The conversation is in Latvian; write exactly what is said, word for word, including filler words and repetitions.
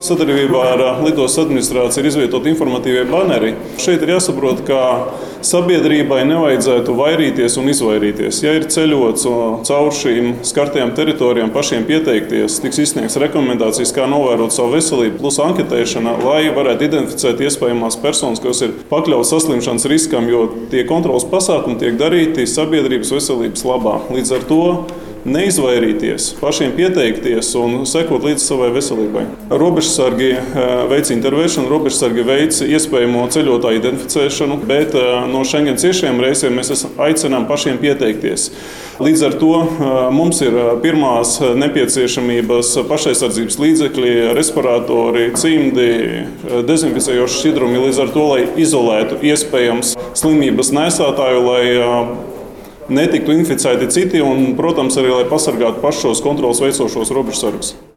Sadarbībā ar lidostas administrāciju ir izvietoti informatīvie baneri. Šeit ir jāsaprot, ka sabiedrībai nevajadzētu vairīties un izvairīties. Ja ir ceļots caur šīm skartajām teritorijām, pašiem pieteikties, tiks izsniegts rekomendācijas, kā novērot savu veselību, plus anketēšana, lai varētu identificēt iespējamās personas, kas ir pakļautas saslimšanas riskam, jo tie kontrolas pasākumi tiek darīti sabiedrības veselības labā. Līdz ar to neizvairīties, pašiem pieteikties un sekot līdz savai veselībai. Robežsargi veic intervēšanu, robežsargi veic iespējamo ceļotāju identificēšanu, bet no Schengen ciešajiem reisiem mēs aicinām pašiem pieteikties. Līdz ar to mums ir pirmās nepieciešamības pašaizsardzības līdzekļi, respiratori, cimdi, dezinficējoši šķidrumi, līdz ar to, lai izolētu iespējams slimības nesātāju, lai netiktu inficēti citi un, protams, arī lai pasargātu pašos kontrolas veicošos robežsargus.